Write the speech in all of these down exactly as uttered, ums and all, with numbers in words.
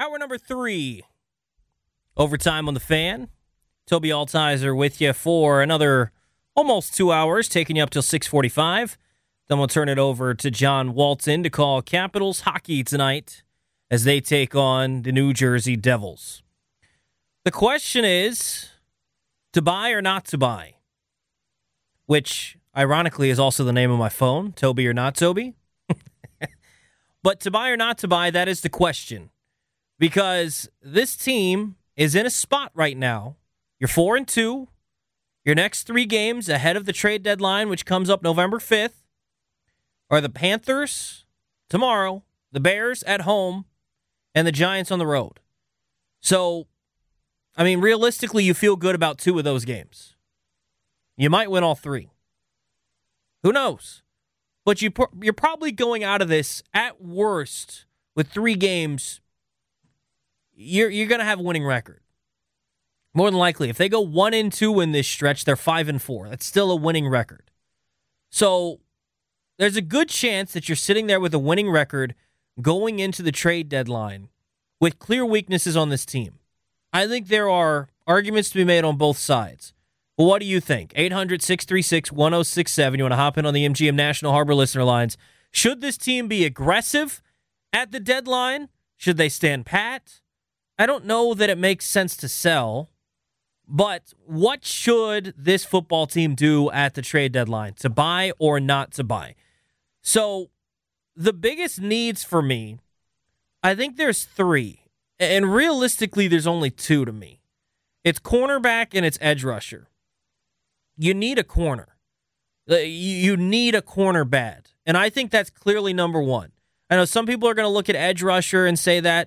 Hour number three. Overtime on the Fan. Toby Altizer with you for another almost two hours, taking you up till six forty-five. Then we'll turn it over to John Walton to call Capitals hockey tonight as they take on the New Jersey Devils. The question is, to buy or not to buy? Which, ironically, is also the name of my phone, Toby or not Toby. But to buy or not to buy, that is the question. Because this team is in a spot right now. You're four and two. Your next three games ahead of the trade deadline, which comes up November fifth, are the Panthers tomorrow, the Bears at home, and the Giants on the road. So, I mean, realistically, you feel good about two of those games. You might win all three. Who knows? But you, you're probably going out of this, at worst, with three games, you're, you're going to have a winning record. More than likely. If they go one and two in this stretch, they're five and four. That's still a winning record. So there's a good chance that you're sitting there with a winning record going into the trade deadline with clear weaknesses on this team. I think there are arguments to be made on both sides. Well, what do you think? eight hundred, six three six, one oh six seven. You want to hop in on the M G M National Harbor listener lines. Should this team be aggressive at the deadline? Should they stand pat? I don't know that it makes sense to sell, but what should this football team do at the trade deadline? To buy or not to buy? So the biggest needs for me, I think there's three. And realistically, there's only two to me. It's cornerback and it's edge rusher. You need a corner. You need a corner bad. And I think that's clearly number one. I know some people are going to look at edge rusher and say that.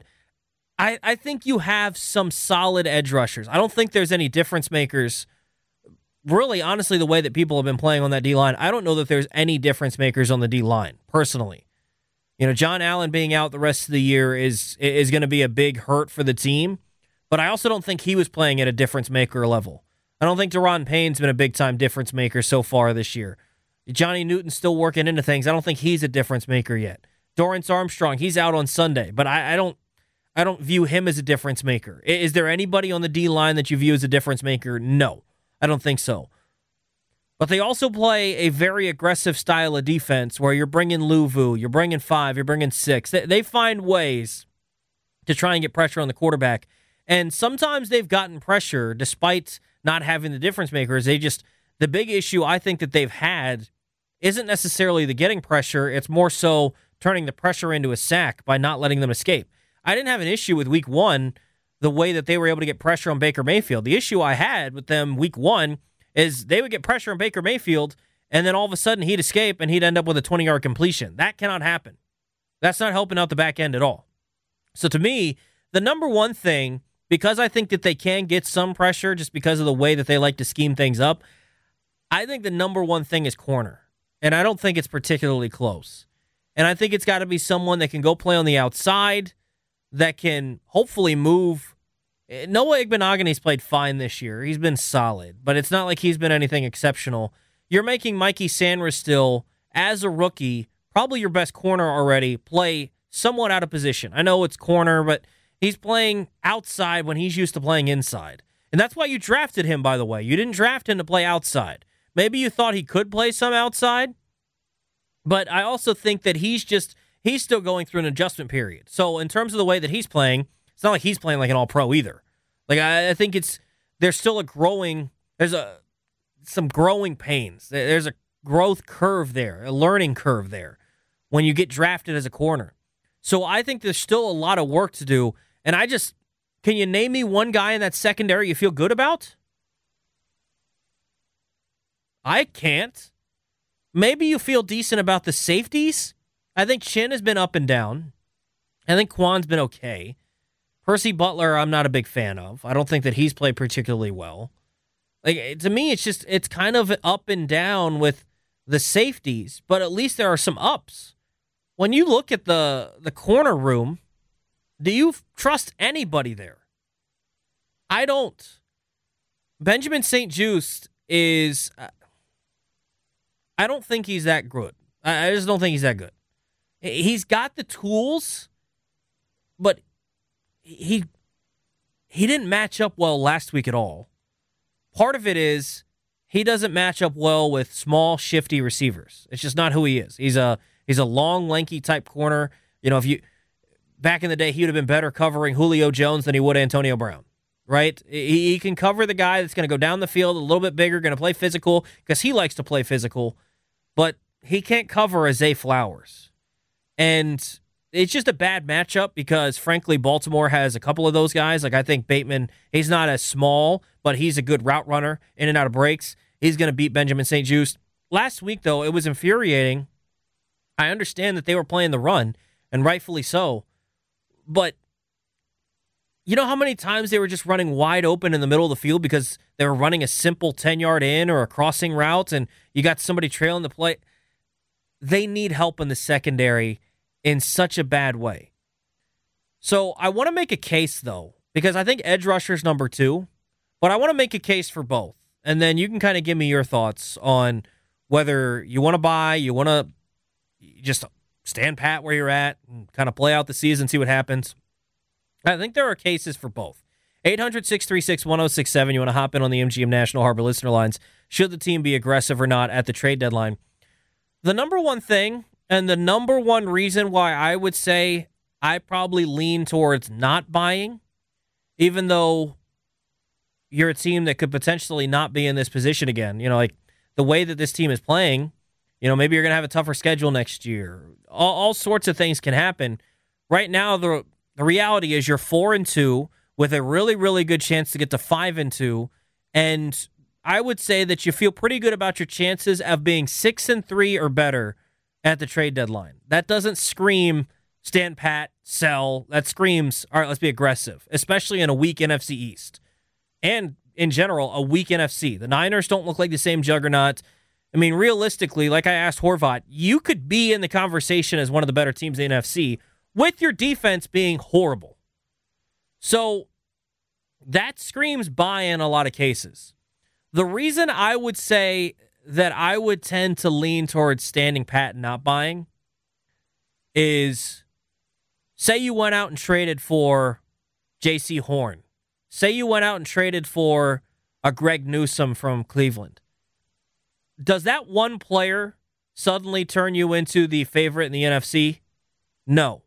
I, I think you have some solid edge rushers. I don't think there's any difference makers. Really, honestly, the way that people have been playing on that D-line, I don't know that there's any difference makers on the D-line, personally. You know, John Allen being out the rest of the year is is going to be a big hurt for the team, but I also don't think he was playing at a difference maker level. I don't think Deron Payne's been a big-time difference maker so far this year. Johnny Newton's still working into things. I don't think he's a difference maker yet. Dorrance Armstrong, he's out on Sunday, but I, I don't I don't view him as a difference maker. Is there anybody on the D-line that you view as a difference maker? No, I don't think so. But they also play a very aggressive style of defense where you're bringing Luvu, you're bringing five, you're bringing six. They, they find ways to try and get pressure on the quarterback. And sometimes they've gotten pressure despite not having the difference makers. They just, the big issue I think that they've had isn't necessarily the getting pressure. It's more so turning the pressure into a sack by not letting them escape. I didn't have an issue with week one, the way that they were able to get pressure on Baker Mayfield. The issue I had with them week one is they would get pressure on Baker Mayfield, and then all of a sudden he'd escape and he'd end up with a twenty-yard completion. That cannot happen. That's not helping out the back end at all. So to me, the number one thing, because I think that they can get some pressure just because of the way that they like to scheme things up, I think the number one thing is corner. And I don't think it's particularly close. And I think it's got to be someone that can go play on the outside, that can hopefully move. Noah Igbenogany's played fine this year. He's been solid, but it's not like he's been anything exceptional. You're making Mikey Sanders as a rookie, probably your best corner already, play somewhat out of position. I know it's corner, but he's playing outside when he's used to playing inside. And that's why you drafted him, by the way. You didn't draft him to play outside. Maybe you thought he could play some outside, but I also think that he's just, he's still going through an adjustment period. So in terms of the way that he's playing, it's not like he's playing like an all-pro either. Like, I, I think it's, there's still a growing, there's a, some growing pains. There's a growth curve there, a learning curve there when you get drafted as a corner. So I think there's still a lot of work to do. And I just, can you name me one guy in that secondary you feel good about? I can't. Maybe you feel decent about the safeties. I think Chin has been up and down. I think Quan's been okay. Percy Butler, I'm not a big fan of. I don't think that he's played particularly well. Like, to me, it's just, it's kind of up and down with the safeties, but at least there are some ups. When you look at the, the corner room, do you trust anybody there? I don't. Benjamin Saint Juste is, uh, I don't think he's that good. I, I just don't think he's that good. He's got the tools, but he he didn't match up well last week at all. Part of it is he doesn't match up well with small, shifty receivers. It's just not who he is. He's a he's a long, lanky type corner. You know, if you back in the day, he would have been better covering Julio Jones than he would Antonio Brown, right? He, he can cover the guy that's going to go down the field a little bit bigger, going to play physical because he likes to play physical, but he can't cover a Zay Flowers. And it's just a bad matchup because, frankly, Baltimore has a couple of those guys. Like, I think Bateman, he's not as small, but he's a good route runner in and out of breaks. He's going to beat Benjamin Saint Juste. Last week, though, it was infuriating. I understand that they were playing the run, and rightfully so. But you know how many times they were just running wide open in the middle of the field because they were running a simple ten-yard in or a crossing route, and you got somebody trailing the play? They need help in the secondary in such a bad way. So I want to make a case, though, because I think edge rusher's number two, but I want to make a case for both. And then you can kind of give me your thoughts on whether you want to buy, you want to just stand pat where you're at and kind of play out the season, see what happens. I think there are cases for both. eight hundred, six three six, one oh six seven. You want to hop in on the M G M National Harbor listener lines. Should the team be aggressive or not at the trade deadline? The number one thing and the number one reason why I would say I probably lean towards not buying, even though you're a team that could potentially not be in this position again. You know, like the way that this team is playing, you know, maybe you're going to have a tougher schedule next year. All, all sorts of things can happen. Right now, the the reality is you're four and two with a really, really good chance to get to five and two. And I would say that you feel pretty good about your chances of being six and three or better at the trade deadline. That doesn't scream stand pat, sell. That screams, all right, let's be aggressive, especially in a weak N F C East. And in general, a weak N F C. The Niners don't look like the same juggernaut. I mean, realistically, like I asked Horvat, you could be in the conversation as one of the better teams in the N F C with your defense being horrible. So that screams buy in a lot of cases. The reason I would say that I would tend to lean towards standing pat and not buying is, say you went out and traded for J C Horn. Say you went out and traded for a Greg Newsome from Cleveland. Does that one player suddenly turn you into the favorite in the N F C? No.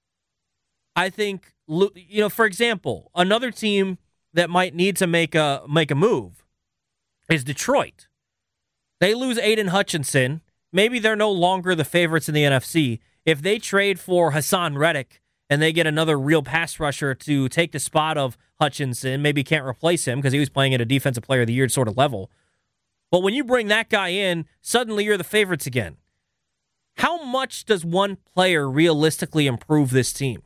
I think, you know, for example, another team that might need to make a make a move is Detroit. They lose Aiden Hutchinson. Maybe they're no longer the favorites in the N F C. If they trade for Hassan Reddick and they get another real pass rusher to take the spot of Hutchinson, maybe can't replace him because he was playing at a defensive player of the year sort of level. But when you bring that guy in, suddenly you're the favorites again. How much does one player realistically improve this team?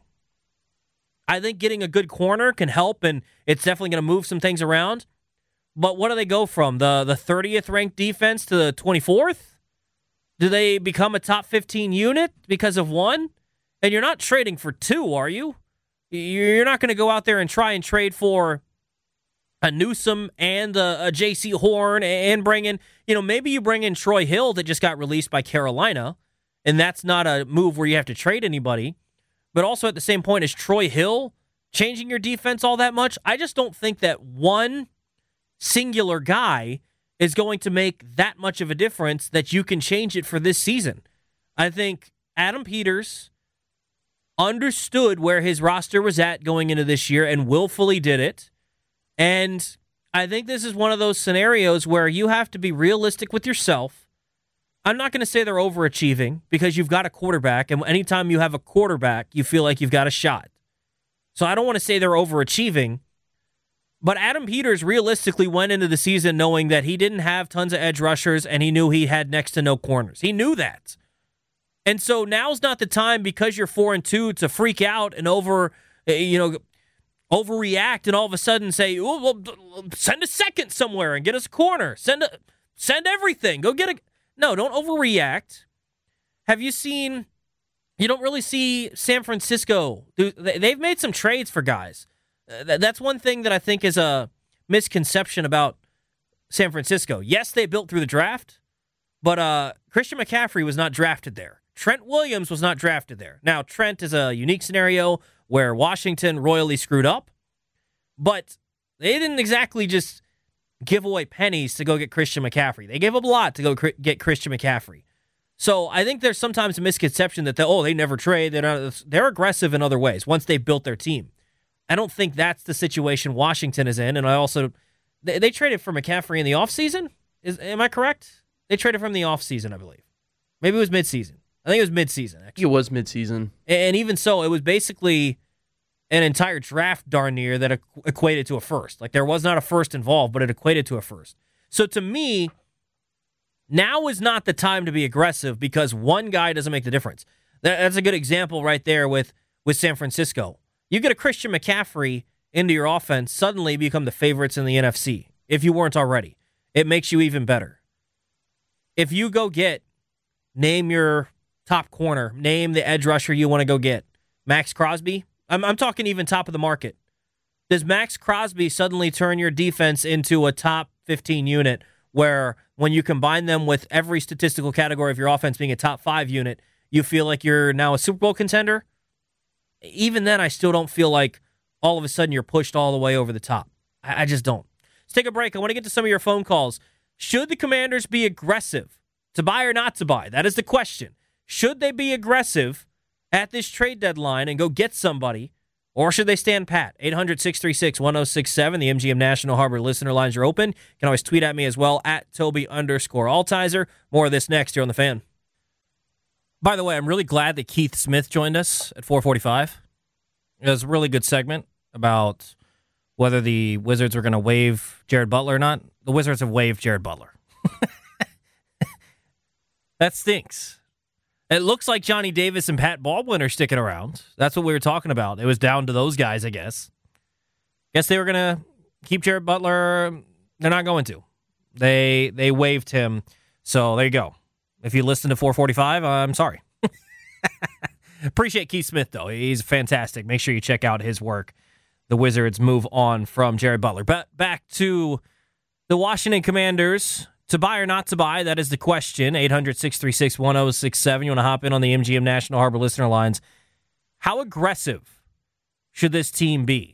I think getting a good corner can help, and it's definitely going to move some things around. But what do they go from? The the thirtieth ranked defense to the twenty-fourth? Do they become a top fifteen unit because of one? And you're not trading for two, are you? You're not going to go out there and try and trade for a Newsome and a, a J C Horn and bring in, you know, maybe you bring in Troy Hill that just got released by Carolina, and that's not a move where you have to trade anybody. But also at the same point, is Troy Hill changing your defense all that much? I just don't think that one singular guy is going to make that much of a difference that you can change it for this season. I think Adam Peters understood where his roster was at going into this year and willfully did it. And I think this is one of those scenarios where you have to be realistic with yourself. I'm not going to say they're overachieving because you've got a quarterback, and anytime you have a quarterback, you feel like you've got a shot. So I don't want to say they're overachieving, but Adam Peters realistically went into the season knowing that he didn't have tons of edge rushers, and he knew he had next to no corners. He knew that. And so now's not the time, because you're four and two, to freak out and over, you know, overreact and all of a sudden say, oh, well, send a second somewhere and get us a corner. Send a, send everything. Go get a... No, don't overreact. Have you seen... You don't really see San Francisco. They've made some trades for guys. That's one thing that I think is a misconception about San Francisco. Yes, they built through the draft, but uh, Christian McCaffrey was not drafted there. Trent Williams was not drafted there. Now, Trent is a unique scenario, where Washington royally screwed up, but they didn't exactly just give away pennies to go get Christian McCaffrey. They gave up a lot to go cr- get Christian McCaffrey. So I think there's sometimes a misconception that, they, oh, they never trade. They're, not, they're aggressive in other ways once they've built their team. I don't think that's the situation Washington is in, and I also they, they traded for McCaffrey in the offseason. Is am I correct? They traded from the offseason, I believe. Maybe it was midseason. I think it was midseason, actually. It was midseason. And even so, it was basically an entire draft darn near that equ- equated to a first. Like, there was not a first involved, but it equated to a first. So to me, now is not the time to be aggressive because one guy doesn't make the difference. That, that's a good example right there with, with San Francisco. You get a Christian McCaffrey into your offense, suddenly you become the favorites in the N F C, if you weren't already. It makes you even better. If you go get, name your top corner, name the edge rusher you want to go get, Max Crosby, I'm, I'm talking even top of the market. Does Max Crosby suddenly turn your defense into a top fifteen unit where when you combine them with every statistical category of your offense being a top five unit, you feel like you're now a Super Bowl contender? Even then, I still don't feel like all of a sudden you're pushed all the way over the top. I, I just don't. Let's take a break. I want to get to some of your phone calls. Should the Commanders be aggressive to buy or not to buy? That is the question. Should they be aggressive at this trade deadline and go get somebody, or should they stand pat? eight hundred, six three six, one oh six seven. The M G M National Harbor listener lines are open. You can always tweet at me as well, at Toby underscore Altizer. More of this next here on The Fan. By the way, I'm really glad that Keith Smith joined us at four forty-five. It was a really good segment about whether the Wizards were going to waive Jared Butler or not. The Wizards have waived Jared Butler. That stinks. It looks like Johnny Davis and Pat Baldwin are sticking around. That's what we were talking about. It was down to those guys, I guess. Guess they were going to keep Jared Butler. They're not going to. They they waived him. So there you go. If you listen to four forty-five, I'm sorry. Appreciate Keith Smith, though. He's fantastic. Make sure you check out his work. The Wizards move on from Jared Butler. But back to the Washington Commanders. To buy or not to buy, that is the question. eight hundred, six three six, one oh six seven. You want to hop in on the M G M National Harbor listener lines. How aggressive should this team be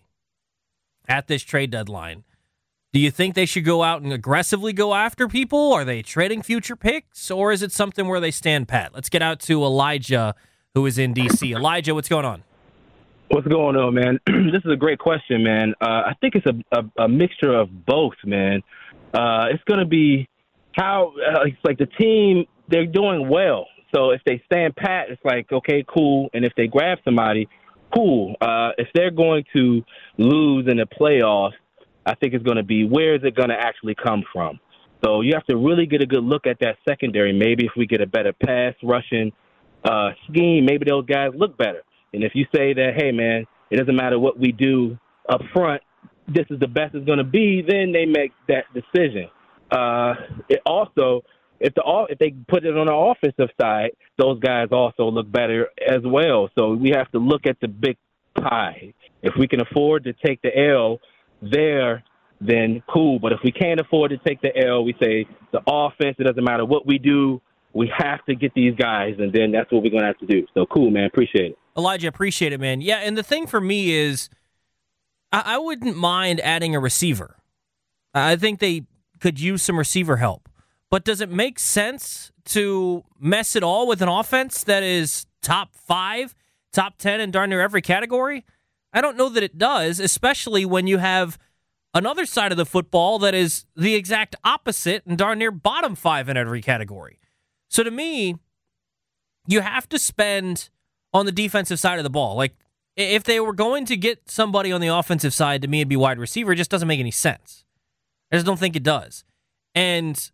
at this trade deadline? Do you think they should go out and aggressively go after people? Are they trading future picks? Or is it something where they stand pat? Let's get out to Elijah, who is in D C. Elijah, what's going on? What's going on, man? This is a great question, man. Uh, I think it's a, a, a mixture of both, man. Uh, it's going to be how uh, it's like the team, they're doing well. So if they stand pat, it's like, okay, cool. And if they grab somebody, cool. Uh, if they're going to lose in the playoffs, I think it's going to be where is it going to actually come from? So you have to really get a good look at that secondary. Maybe if we get a better pass rushing uh, scheme, maybe those guys look better. And if you say that, hey, man, it doesn't matter what we do up front, this is the best it's going to be, then they make that decision. Uh, it also, if the if they put it on the offensive side, those guys also look better as well. So we have to look at the big pie. If we can afford to take the L there, then cool. But if we can't afford to take the L, we say the offense, it doesn't matter what we do, we have to get these guys, and then that's what we're going to have to do. So cool, man. Appreciate it. Elijah, appreciate it, man. Yeah, and the thing for me is I, I wouldn't mind adding a receiver. I think they could use some receiver help. But does it make sense to mess it all with an offense that is top five, top ten in darn near every category? I don't know that it does, especially when you have another side of the football that is the exact opposite and darn near bottom five in every category. So to me, you have to spend on the defensive side of the ball. Like, if they were going to get somebody on the offensive side, to me it'd be wide receiver. It just doesn't make any sense. I just don't think it does. And,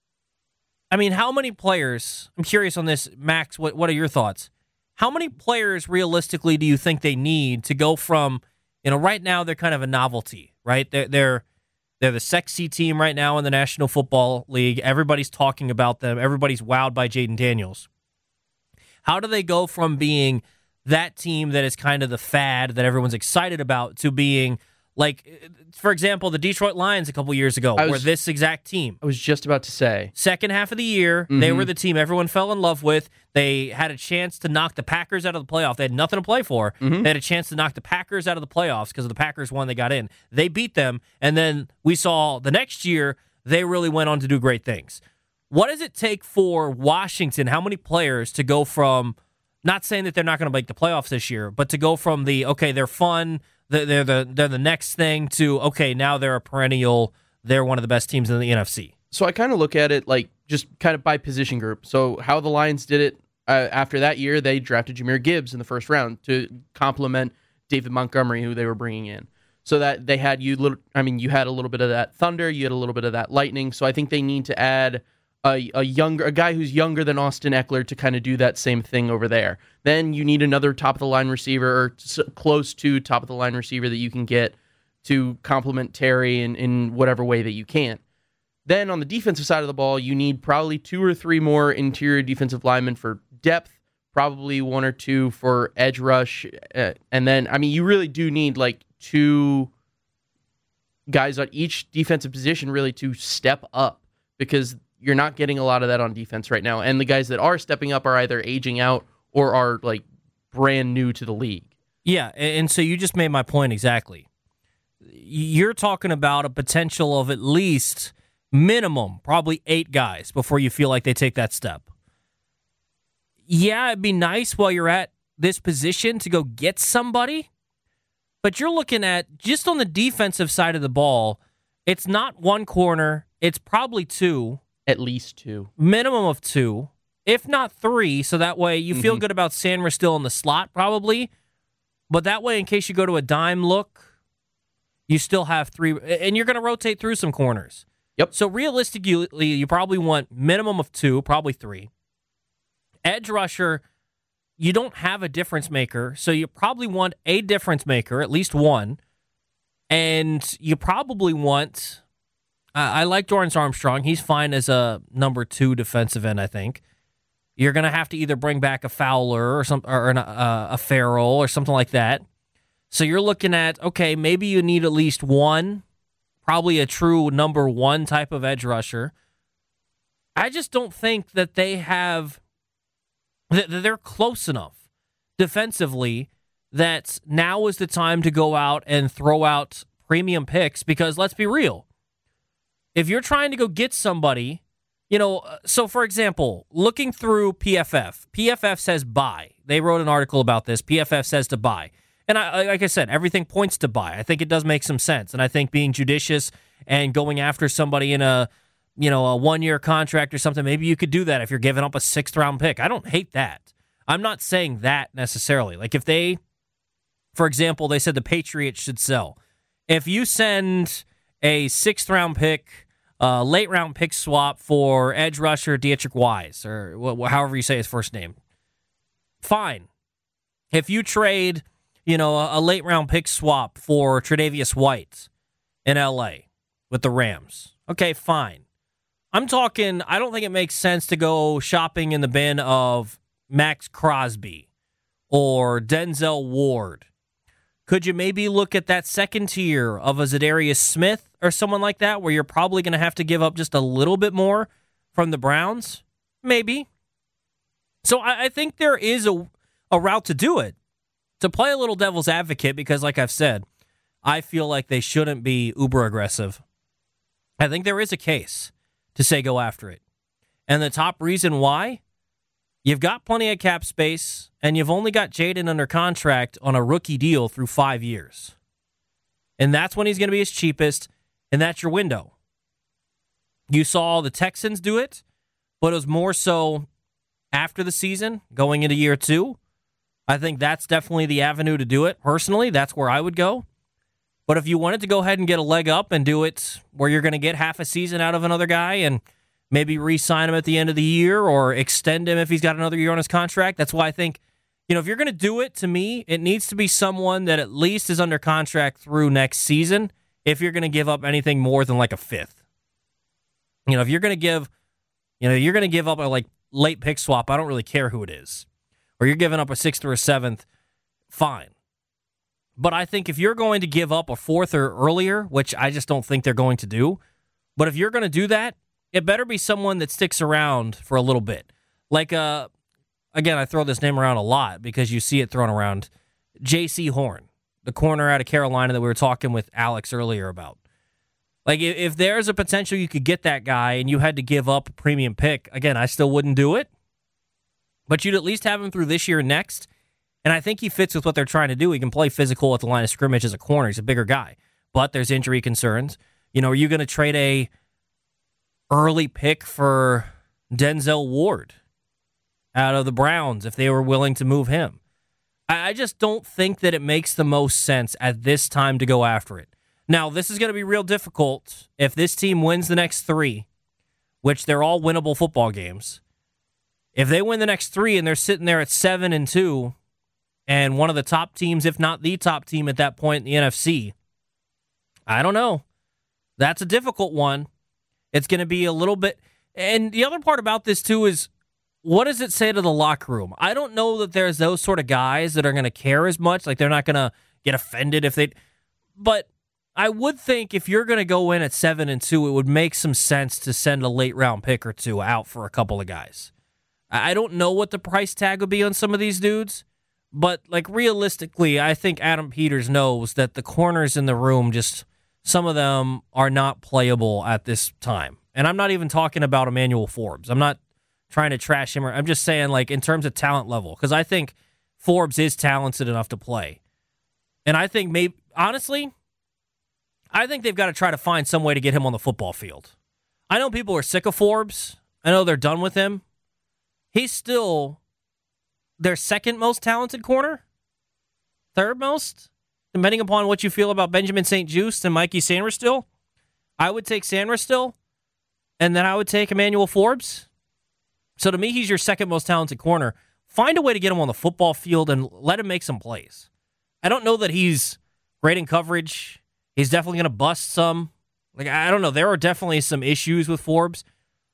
I mean, how many players, I'm curious on this, Max, what, what are your thoughts? How many players realistically do you think they need to go from, you know, right now they're kind of a novelty, right? They're, they're, they're the sexy team right now in the National Football League. Everybody's talking about them. Everybody's wowed by Jaden Daniels. How do they go from being that team that is kind of the fad that everyone's excited about to being Like, for example, the Detroit Lions a couple years ago was, were this exact team. I was just about to say. Second half of the year, mm-hmm. they were the team everyone fell in love with. They had a chance to knock the Packers out of the playoff. They had nothing to play for. Mm-hmm. They had a chance to knock the Packers out of the playoffs because the Packers won, they got in. They beat them, and then we saw the next year they really went on to do great things. What does it take for Washington, how many players to go from, not saying that they're not going to make the playoffs this year, but to go from the, okay, they're fun, they're the they're the next thing, to, okay, now they're a perennial, they're one of the best teams in the N F C? So I kind of look at it like just kind of by position group. So how the Lions did it uh, after that year, they drafted Jahmyr Gibbs in the first round to complement David Montgomery, who they were bringing in. So that they had you little, I mean, you had a little bit of that thunder, you had a little bit of that lightning. So I think they need to add a, a younger, a guy who's younger than Austin Eckler to kind of do that same thing over there. Then you need another top of the line receiver, or close to top of the line receiver that you can get to complement Terry in, in whatever way that you can. Then on the defensive side of the ball, you need probably two or three more interior defensive linemen for depth, probably one or two for edge rush. Uh, and then, I mean, you really do need like two guys on each defensive position really to step up, because you're not getting a lot of that on defense right now. And the guys that are stepping up are either aging out or are like brand new to the league. Yeah, and so you just made my point exactly. You're talking about a potential of at least minimum, probably eight guys before you feel like they take that step. Yeah, it'd be nice while you're at this position to go get somebody, but you're looking at, just on the defensive side of the ball, it's not one corner, it's probably two. At least two. Minimum of two, if not three, so that way you feel mm-hmm. good about Sanders still in the slot, probably. But that way, in case you go to a dime look, you still have three, and you're going to rotate through some corners. Yep. So realistically, you probably want minimum of two, probably three. Edge rusher, you don't have a difference maker, so you probably want a difference maker, at least one. And you probably want... Uh, I like Dorrance Armstrong. He's fine as a number two defensive end, I think. You're going to have to either bring back a Fowler or some, or an, uh, a Farrell or something like that. So you're looking at, okay, maybe you need at least one, probably a true number one type of edge rusher. I just don't think that they have, that they're close enough defensively that now is the time to go out and throw out premium picks, because let's be real. If you're trying to go get somebody, you know, so for example, looking through P F F, P F F says buy. They wrote an article about this. P F F says to buy. And I, like I said, everything points to buy. I think it does make some sense. And I think being judicious and going after somebody in a, you know, a one-year contract or something, maybe you could do that if you're giving up a sixth-round pick. I don't hate that. I'm not saying that necessarily. Like if they, for example, they said the Patriots should sell. If you send a sixth-round pick, uh, late-round pick swap for edge rusher Dietrich Wise, or wh- however you say his first name, fine. If you trade, you know, a, a late-round pick swap for Tre'Davious White in L A with the Rams, okay, fine. I'm talking, I don't think it makes sense to go shopping in the bin of Max Crosby or Denzel Ward. Could you maybe look at that second tier of a Zadarius Smith or someone like that, where you're probably going to have to give up just a little bit more from the Browns? Maybe. So I, I think there is a, a route to do it, to play a little devil's advocate, because like I've said, I feel like they shouldn't be uber aggressive. I think there is a case to say go after it. And the top reason why, you've got plenty of cap space, and you've only got Jaden under contract on a rookie deal through five years. And that's when he's going to be his cheapest, and that's your window. You saw the Texans do it, but it was more so after the season, going into year two. I think that's definitely the avenue to do it. Personally, that's where I would go. But if you wanted to go ahead and get a leg up and do it where you're going to get half a season out of another guy and maybe re-sign him at the end of the year or extend him if he's got another year on his contract, that's why I think, you know, if you're going to do it, to me, it needs to be someone that at least is under contract through next season if you're going to give up anything more than like a fifth. You know, if you're going to give, you know, you're going to give up a like late pick swap, I don't really care who it is. Or you're giving up a sixth or a seventh, fine. But I think if you're going to give up a fourth or earlier, which I just don't think they're going to do, but if you're going to do that, it better be someone that sticks around for a little bit. Like, uh, again, I throw this name around a lot because you see it thrown around. J C Horn, the corner out of Carolina that we were talking with Alex earlier about. Like, if there's a potential you could get that guy and you had to give up a premium pick, again, I still wouldn't do it. But you'd at least have him through this year and next. And I think he fits with what they're trying to do. He can play physical at the line of scrimmage as a corner. He's a bigger guy. But there's injury concerns. You know, are you going to trade a early pick for Denzel Ward out of the Browns if they were willing to move him? I, I just don't think that it makes the most sense at this time to go after it. Now, this is going to be real difficult if this team wins the next three, which they're all winnable football games. If they win the next three and they're sitting there at seven and two, and one of the top teams, if not the top team at that point in the N F C, I don't know. That's a difficult one. It's going to be a little bit. And the other part about this, too, is what does it say to the locker room? I don't know that there's those sort of guys that are going to care as much. Like, they're not going to get offended if they. But I would think if you're going to go in at seven and two, it would make some sense to send a late round pick or two out for a couple of guys. I don't know what the price tag would be on some of these dudes, but like realistically, I think Adam Peters knows that the corners in the room, just some of them are not playable at this time. And I'm not even talking about Emmanuel Forbes. I'm not trying to trash him. Or, I'm just saying, like, in terms of talent level, because I think Forbes is talented enough to play. And I think maybe, honestly, I think they've got to try to find some way to get him on the football field. I know people are sick of Forbes. I know they're done with him. He's still their second most talented corner? Third most? Depending upon what you feel about Benjamin Saint-Juste and Mikey Sainristil. I would take Sainristil, and then I would take Emmanuel Forbes. So to me, he's your second most talented corner. Find a way to get him on the football field and let him make some plays. I don't know that he's great in coverage. He's definitely going to bust some. Like, I don't know. There are definitely some issues with Forbes.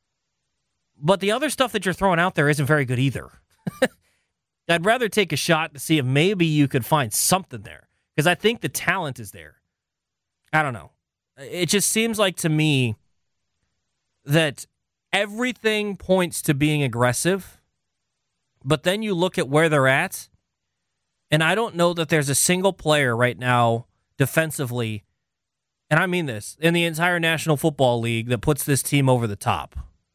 But the other stuff that you're throwing out there isn't very good either. I'd rather take a shot to see if maybe you could find something there. Because I think the talent is there. I don't know. It just seems like to me that everything points to being aggressive. But then you look at where they're at. And I don't know that there's a single player right now defensively, and I mean this, in the entire National Football League that puts this team over the top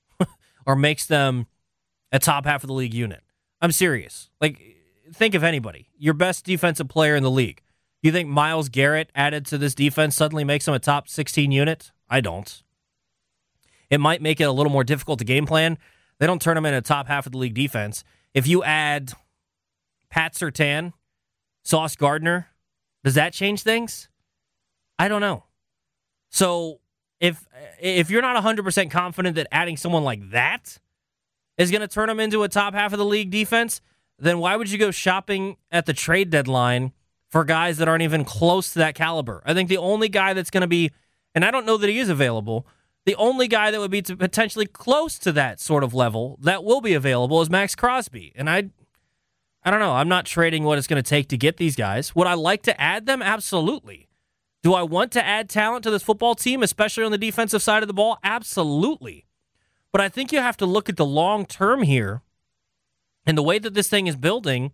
or makes them a top half of the league unit. I'm serious. Like, think of anybody. Your best defensive player in the league. You think Myles Garrett added to this defense suddenly makes him a top sixteen unit? I don't. It might make it a little more difficult to game plan. They don't turn him into a top half of the league defense. If you add Pat Surtain, Sauce Gardner, does that change things? I don't know. So if if you're not one hundred percent confident that adding someone like that is going to turn them into a top half of the league defense, then why would you go shopping at the trade deadline for guys that aren't even close to that caliber? I think the only guy that's going to be, and I don't know that he is available, the only guy that would be to potentially close to that sort of level that will be available is Max Crosby. And I I don't know. I'm not trading what it's going to take to get these guys. Would I like to add them? Absolutely. Do I want to add talent to this football team, especially on the defensive side of the ball? Absolutely. But I think you have to look at the long term here and the way that this thing is building.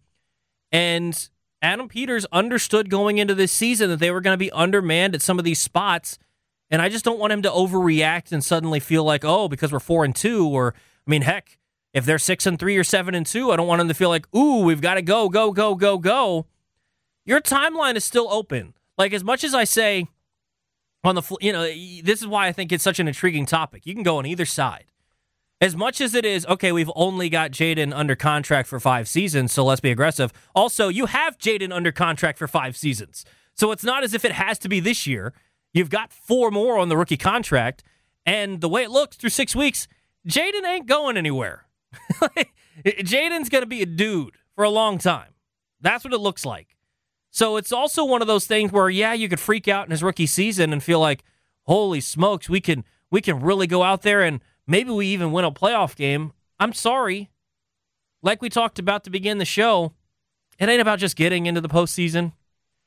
And Adam Peters understood going into this season that they were going to be undermanned at some of these spots. And I just don't want him to overreact and suddenly feel like, oh, because we're four and two, or, I mean, heck, if they're six and three or seven and two, I don't want him to feel like, ooh, we've got to go, go, go, go, go. Your timeline is still open. Like, as much as I say on the, you know, this is why I think it's such an intriguing topic. You can go on either side. As much as it is, okay, we've only got Jaden under contract for five seasons, so let's be aggressive. Also, you have Jaden under contract for five seasons. So it's not as if it has to be this year. You've got four more on the rookie contract, and the way it looks through six weeks, Jaden ain't going anywhere. Jaden's going to be a dude for a long time. That's what it looks like. So it's also one of those things where, yeah, you could freak out in his rookie season and feel like, holy smokes, we can we can really go out there and maybe we even win a playoff game. I'm sorry. Like we talked about to begin the show, it ain't about just getting into the postseason.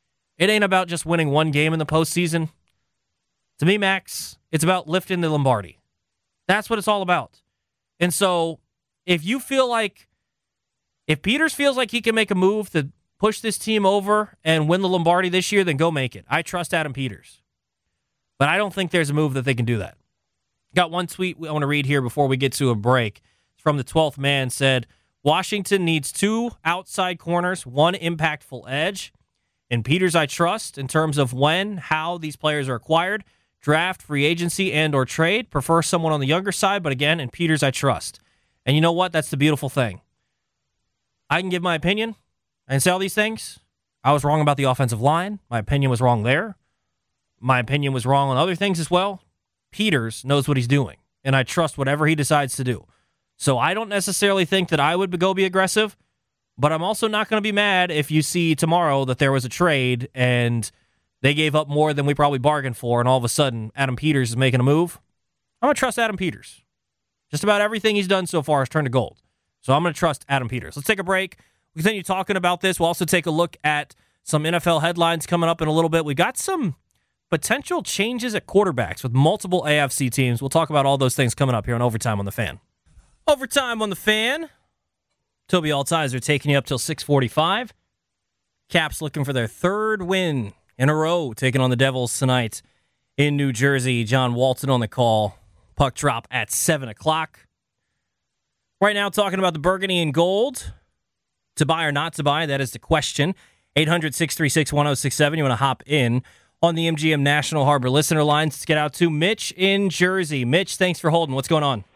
It ain't about just winning one game in the postseason. To me, Max, it's about lifting the Lombardi. That's what it's all about. And so if you feel like, if Peters feels like he can make a move to push this team over and win the Lombardi this year, then go make it. I trust Adam Peters. But I don't think there's a move that they can do that. Got one tweet I want to read here before we get to a break. It's from the twelfth man, said, Washington needs two outside corners, one impactful edge. In Peters, I trust in terms of when, how these players are acquired, draft, free agency, and or trade. Prefer someone on the younger side, but again, in Peters, I trust. And you know what? That's the beautiful thing. I can give my opinion and say all these things. I was wrong about the offensive line. My opinion was wrong there. My opinion was wrong on other things as well. Peters knows what he's doing, and I trust whatever he decides to do. So I don't necessarily think that I would go be aggressive, but I'm also not going to be mad if you see tomorrow that there was a trade and they gave up more than we probably bargained for, and all of a sudden Adam Peters is making a move. I'm going to trust Adam Peters. Just about everything he's done so far has turned to gold. So I'm going to trust Adam Peters. Let's take a break. We'll continue talking about this. We'll also take a look at some N F L headlines coming up in a little bit. We got some potential changes at quarterbacks with multiple A F C teams. We'll talk about all those things coming up here on Overtime on the Fan. Overtime on the Fan. Toby Altizer taking you up till six forty-five. Caps looking for their third win in a row, taking on the Devils tonight in New Jersey. John Walton on the call. Puck drop at seven o'clock. Right now, talking about the Burgundy and Gold. To buy or not to buy, that is the question. eight hundred, six three six, one oh six seven. You want to hop in on the M G M National Harbor listener lines. Let's get out to Mitch in Jersey. Mitch, thanks for holding. What's going on?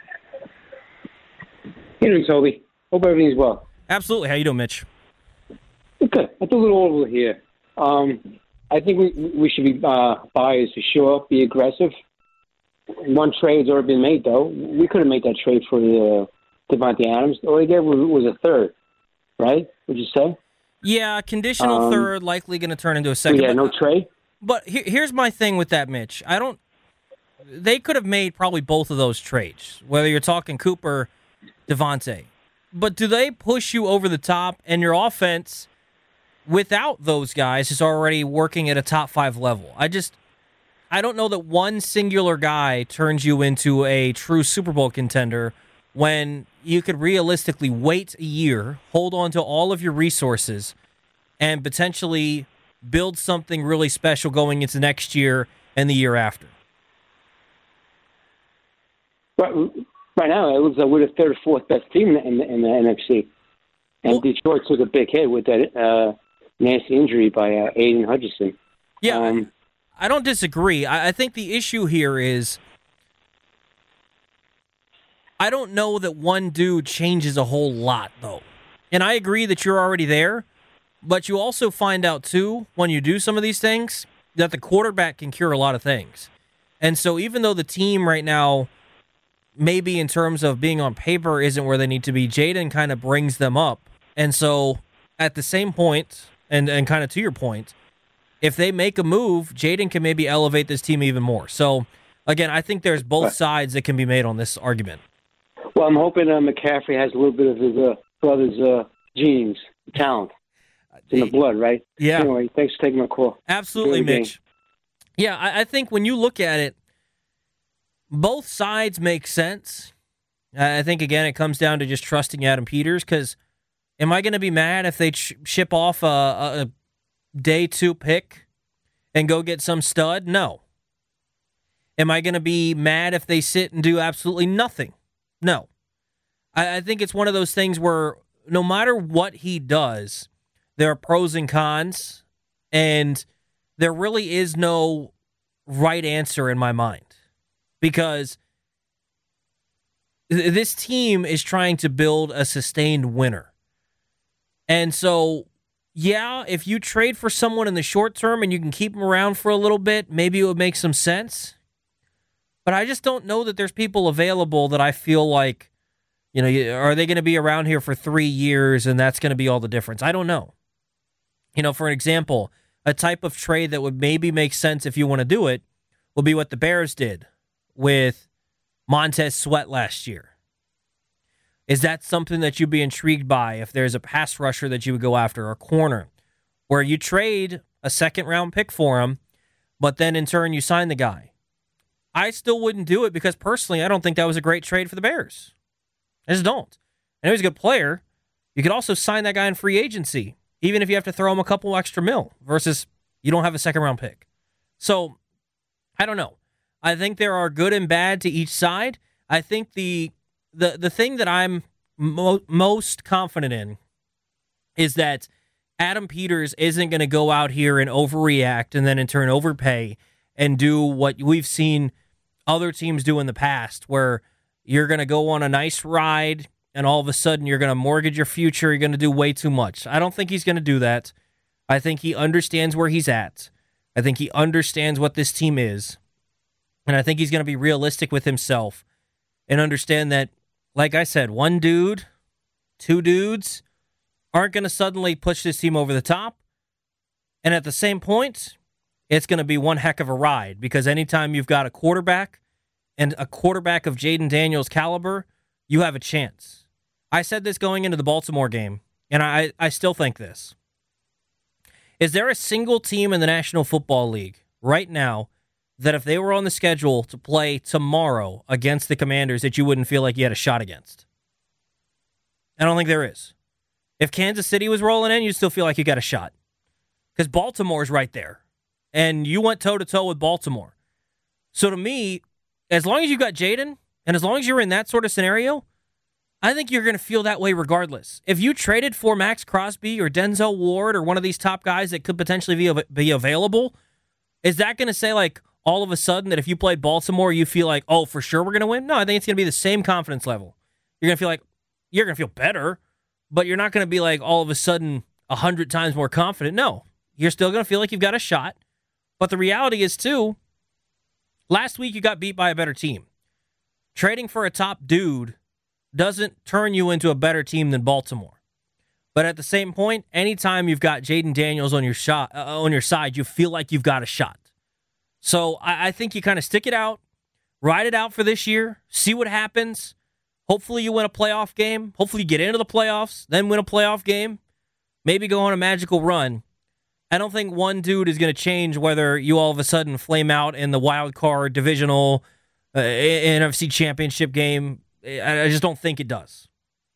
How you doing, Toby? Hope everything's well. Absolutely. How you doing, Mitch? Good. I feel a little over here. Um, I think we we should be uh, buyers for sure. Be aggressive. One trade's already been made, though. We could have made that trade for the uh, Devontae Adams. All they gave was, was a third, right? Would you say? Yeah, conditional um, third, likely going to turn into a second. Yeah, but, no trade. But he, here's my thing with that, Mitch. I don't. They could have made probably both of those trades, whether you're talking Cooper, Devontae. But do they push you over the top, and your offense without those guys is already working at a top five level? I just, I don't know that one singular guy turns you into a true Super Bowl contender when you could realistically wait a year, hold on to all of your resources, and potentially build something really special going into next year and the year after. Right, right now, it looks like we're the third or fourth best team in the, in the N F C. And well, Detroit took a big hit with that uh, nasty injury by uh, Aiden Hutchinson. Yeah, um, I don't disagree. I, I think the issue here is I don't know that one dude changes a whole lot, though. And I agree that you're already there, but you also find out, too, when you do some of these things, that the quarterback can cure a lot of things. And so even though the team right now, maybe in terms of being on paper, isn't where they need to be, Jaden kind of brings them up. And so at the same point, and, and kind of to your point, if they make a move, Jaden can maybe elevate this team even more. So, again, I think there's both sides that can be made on this argument. Well, I'm hoping uh, McCaffrey has a little bit of his uh, brother's uh, genes, talent. It's in the blood, right? Yeah. Anyway, thanks for taking my call. Absolutely, Mitch. Yeah, I, I think when you look at it, both sides make sense. I think, again, it comes down to just trusting Adam Peters, because am I going to be mad if they sh- ship off a, a, a day two pick and go get some stud? No. Am I going to be mad if they sit and do absolutely nothing? No. I, I think it's one of those things where no matter what he does, there are pros and cons, and there really is no right answer in my mind. Because this team is trying to build a sustained winner. And so, yeah, if you trade for someone in the short term and you can keep them around for a little bit, maybe it would make some sense. But I just don't know that there's people available that I feel like, you know, are they going to be around here for three years and that's going to be all the difference? I don't know. You know, for example, a type of trade that would maybe make sense if you want to do it will be what the Bears did with Montez Sweat last year. Is that something that you'd be intrigued by if there's a pass rusher that you would go after, or a corner, where you trade a second-round pick for him, but then in turn you sign the guy. I still wouldn't do it because personally I don't think that was a great trade for the Bears. I just don't. I know he's a good player. You could also sign that guy in free agency, even if you have to throw him a couple extra mil versus you don't have a second-round pick. So, I don't know. I think there are good and bad to each side. I think the the the thing that I'm mo- most confident in is that Adam Peters isn't going to go out here and overreact and then in turn overpay and do what we've seen other teams do in the past, where you're going to go on a nice ride and all of a sudden you're going to mortgage your future. You're going to do way too much. I don't think he's going to do that. I think he understands where he's at. I think he understands what this team is. And I think he's going to be realistic with himself and understand that, like I said, one dude, two dudes aren't going to suddenly push this team over the top. And at the same point, it's going to be one heck of a ride, because anytime you've got a quarterback and a quarterback of Jaden Daniels' caliber, you have a chance. I said this going into the Baltimore game, and I, I still think this. Is there a single team in the National Football League right now that if they were on the schedule to play tomorrow against the Commanders that you wouldn't feel like you had a shot against? I don't think there is. If Kansas City was rolling in, you'd still feel like you got a shot. Because Baltimore's right there. And you went toe-to-toe with Baltimore. So to me, as long as you got Jaden, and as long as you're in that sort of scenario, I think you're going to feel that way regardless. If you traded for Max Crosby or Denzel Ward or one of these top guys that could potentially be, be available, is that going to say, like, all of a sudden that if you played Baltimore, you feel like, oh, for sure we're going to win? No, I think it's going to be the same confidence level. You're going to feel like, you're going to feel better, but you're not going to be like all of a sudden a hundred times more confident. No, you're still going to feel like you've got a shot. But the reality is, too, last week you got beat by a better team. Trading for a top dude doesn't turn you into a better team than Baltimore. But at the same point, anytime you've got Jaden Daniels on your shot uh, on your side, you feel like you've got a shot. So I, I think you kind of stick it out, ride it out for this year, see what happens. Hopefully you win a playoff game. Hopefully you get into the playoffs, then win a playoff game, maybe go on a magical run. I don't think one dude is going to change whether you all of a sudden flame out in the wild card divisional uh, N F C championship game. I, I just don't think it does.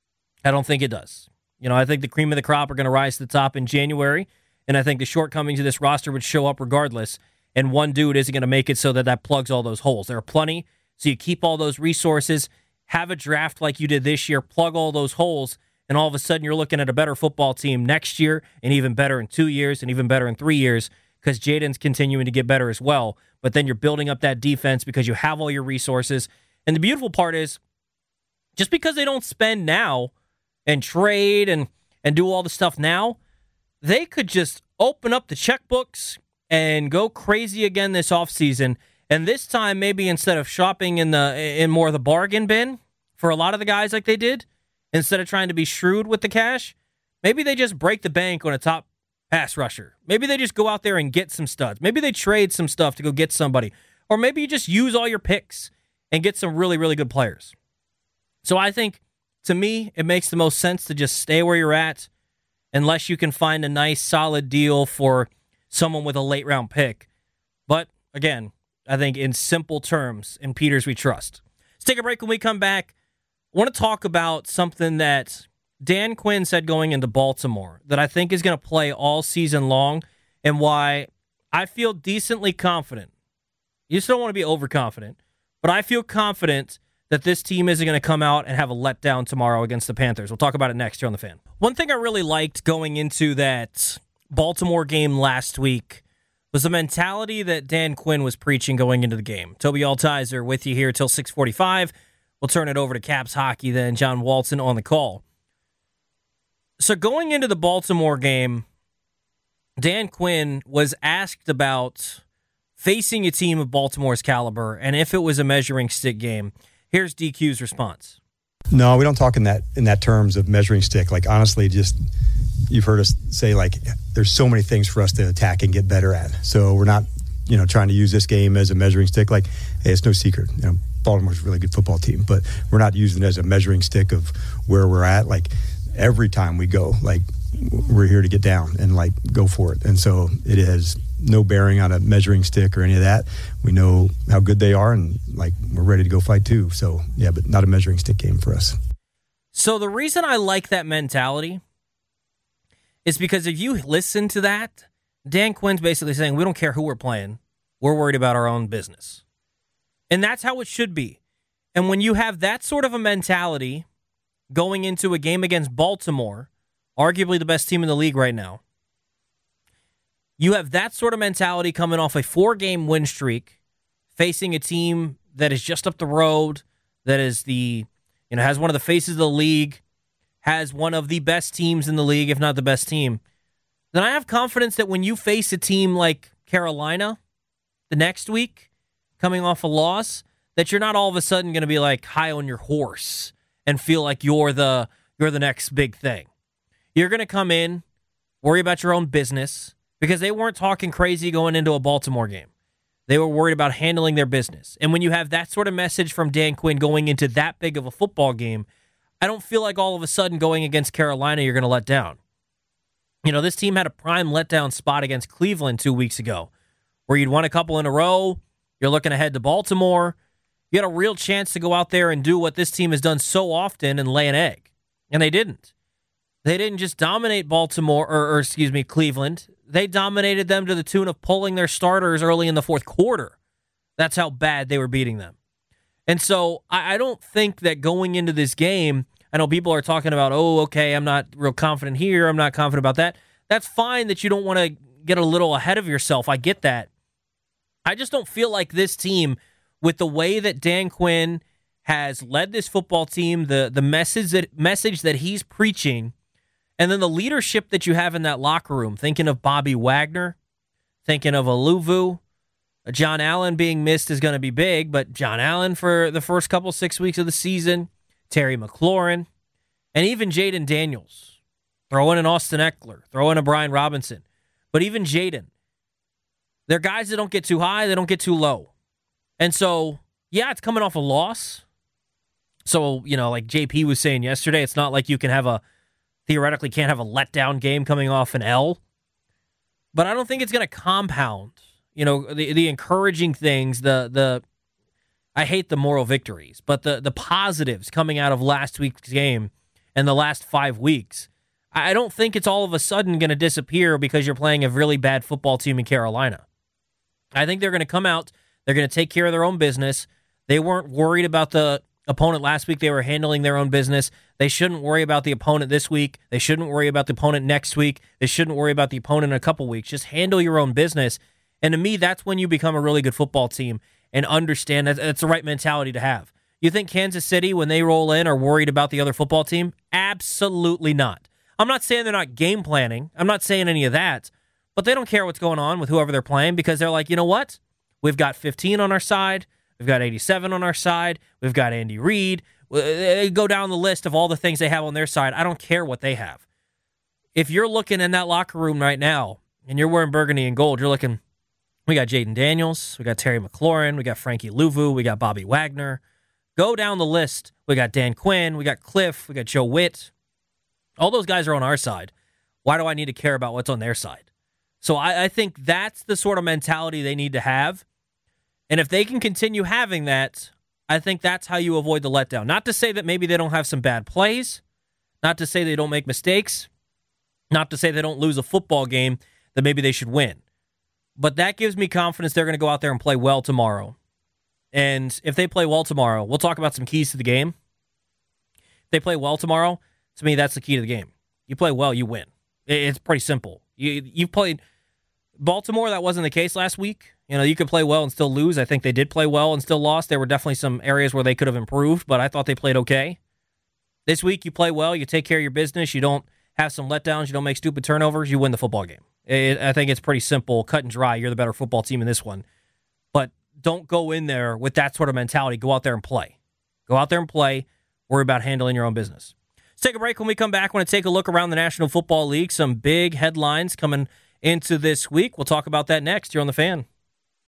I don't think it does. You know, I think the cream of the crop are going to rise to the top in January, and I think the shortcomings of this roster would show up regardless, and one dude isn't going to make it so that that plugs all those holes. There are plenty, so you keep all those resources, have a draft like you did this year, plug all those holes, and all of a sudden you're looking at a better football team next year, and even better in two years, and even better in three years, because Jaden's continuing to get better as well. But then you're building up that defense because you have all your resources. And the beautiful part is, just because they don't spend now and trade and, and do all the stuff now, they could just open up the checkbooks and go crazy again this offseason. And this time, maybe instead of shopping in the in more of the bargain bin for a lot of the guys like they did, instead of trying to be shrewd with the cash, maybe they just break the bank on a top pass rusher. Maybe they just go out there and get some studs. Maybe they trade some stuff to go get somebody. Or maybe you just use all your picks and get some really, really good players. So I think, to me, it makes the most sense to just stay where you're at unless you can find a nice, solid deal for someone with a late-round pick. But, again, I think in simple terms, in Peters we trust. Let's take a break. When we come back, I want to talk about something that Dan Quinn said going into Baltimore that I think is going to play all season long, and why I feel decently confident. You just don't want to be overconfident, but I feel confident that this team isn't going to come out and have a letdown tomorrow against the Panthers. We'll talk about it next here on The Fan. One thing I really liked going into that Baltimore game last week was the mentality that Dan Quinn was preaching going into the game. Toby Altizer with you here till six forty-five. We'll turn it over to Caps Hockey then. John Walton on the call. So going into the Baltimore game, Dan Quinn was asked about facing a team of Baltimore's caliber and if it was a measuring stick game. Here's D Q's response. No, we don't talk in that in that terms of measuring stick. Like, honestly, just you've heard us say, like, there's so many things for us to attack and get better at. So we're not, you know, trying to use this game as a measuring stick. Like, hey, it's no secret. You know, Baltimore's a really good football team, but we're not using it as a measuring stick of where we're at. Like, every time we go, like, we're here to get down and like go for it. And so it has no bearing on a measuring stick or any of that. We know how good they are, and like we're ready to go fight too. So yeah, but not a measuring stick game for us. So the reason I like that mentality is because if you listen to that, Dan Quinn's basically saying, we don't care who we're playing. We're worried about our own business. And that's how it should be. And when you have that sort of a mentality going into a game against Baltimore, arguably the best team in the league right now, you have that sort of mentality coming off a four-game win streak, facing a team that is just up the road, that is the, you know, has one of the faces of the league, has one of the best teams in the league, if not the best team, then I have confidence that when you face a team like Carolina the next week, coming off a loss, that you're not all of a sudden going to be like high on your horse and feel like you're the you're the next big thing. You're going to come in, worry about your own business, because they weren't talking crazy going into a Baltimore game. They were worried about handling their business. And when you have that sort of message from Dan Quinn going into that big of a football game, I don't feel like all of a sudden going against Carolina you're going to let down. You know, this team had a prime letdown spot against Cleveland two weeks ago, where you'd won a couple in a row, you're looking ahead to Baltimore. You had a real chance to go out there and do what this team has done so often and lay an egg. And they didn't. They didn't just dominate Baltimore, or, or excuse me, Cleveland. They dominated them to the tune of pulling their starters early in the fourth quarter. That's how bad they were beating them. And so I, I don't think that going into this game, I know people are talking about, oh, okay, I'm not real confident here, I'm not confident about that. That's fine that you don't want to get a little ahead of yourself. I get that. I just don't feel like this team, with the way that Dan Quinn has led this football team, the the message that message that he's preaching, and then the leadership that you have in that locker room, thinking of Bobby Wagner, thinking of Aluvu, John Allen being missed is going to be big, but John Allen for the first couple six weeks of the season, Terry McLaurin, and even Jaden Daniels. Throw in an Austin Eckler, throw in a Brian Robinson. But even Jaden, they're guys that don't get too high, they don't get too low. And so, yeah, it's coming off a loss. So, you know, like J P was saying yesterday, it's not like you can have a, theoretically can't have a letdown game coming off an L. But I don't think it's going to compound, you know, the, the encouraging things, the, the, I hate the moral victories, but the, the positives coming out of last week's game and the last five weeks. I don't think it's all of a sudden going to disappear because you're playing a really bad football team in Carolina. I think they're going to come out, they're going to take care of their own business. They weren't worried about the opponent last week. They were handling their own business. They shouldn't worry about the opponent this week. They shouldn't worry about the opponent next week. They shouldn't worry about the opponent in a couple weeks. Just handle your own business. And to me, that's when you become a really good football team and understand that it's the right mentality to have. You think Kansas City, when they roll in, are worried about the other football team? Absolutely not. I'm not saying they're not game planning. I'm not saying any of that. But they don't care what's going on with whoever they're playing because they're like, you know what? We've got fifteen on our side. We've got eighty-seven on our side. We've got Andy Reid. They go down the list of all the things they have on their side. I don't care what they have. If you're looking in that locker room right now and you're wearing burgundy and gold, you're looking, we got Jaden Daniels. We got Terry McLaurin. We got Frankie Luvu. We got Bobby Wagner. Go down the list. We got Dan Quinn. We got Cliff. We got Joe Witt. All those guys are on our side. Why do I need to care about what's on their side? So I, I think that's the sort of mentality they need to have. And if they can continue having that, I think that's how you avoid the letdown. Not to say that maybe they don't have some bad plays. Not to say they don't make mistakes. Not to say they don't lose a football game that maybe they should win. But that gives me confidence they're going to go out there and play well tomorrow. And if they play well tomorrow, we'll talk about some keys to the game. If they play well tomorrow, to me, that's the key to the game. You play well, you win. It's pretty simple. You you played Baltimore, that wasn't the case last week. You know, you could play well and still lose. I think they did play well and still lost. There were definitely some areas where they could have improved, but I thought they played okay. This week, you play well, you take care of your business, you don't have some letdowns, you don't make stupid turnovers, you win the football game. It, I think it's pretty simple, cut and dry. You're the better football team in this one. But don't go in there with that sort of mentality. Go out there and play. Go out there and play. Worry about handling your own business. Let's take a break. When we come back, I want to take a look around the National Football League. Some big headlines coming into this week. We'll talk about that next here on The Fan.